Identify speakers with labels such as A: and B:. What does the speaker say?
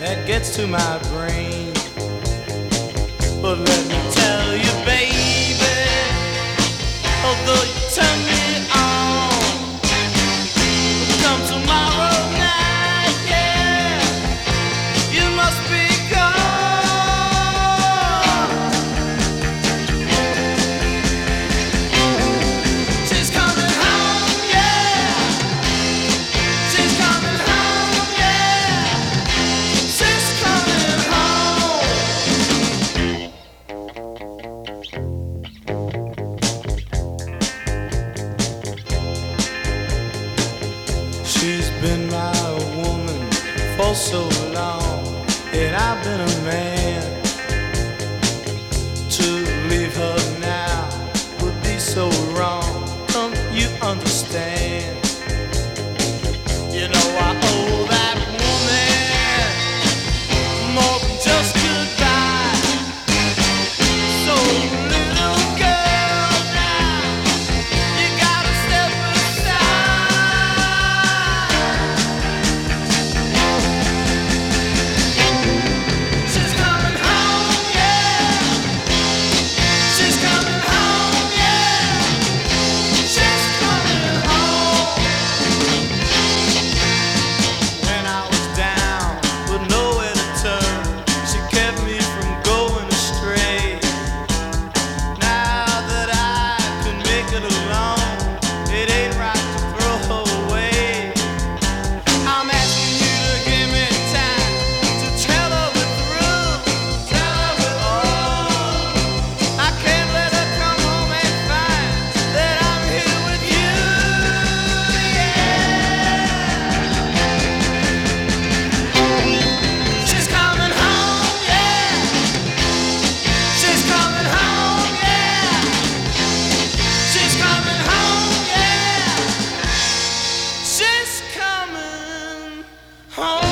A: that gets to my brain. But let me tell you, baby, although you turn me on, come tomorrow night, yeah, you must be gone. She's coming home, yeah. She's coming home, yeah. She's coming home. She's been my woman for so long, and I've been a man. To leave her now would be so wrong. Don't you understand? You know I owe that woman more than just goodbye. So little girl, now you gotta step aside. She's coming home, yeah. She's coming home, yeah. She's coming home. When I was down with nowhere to turn, she kept me from going astray. Now that I can make it alone, it ain't right to throw her away. I'm asking you to give me time to tell her we're through, tell her we're all. I can't let her come home and find that I'm here with you, yeah. She's coming home, yeah. She's coming home, yeah. She's coming home, yeah. She's coming home.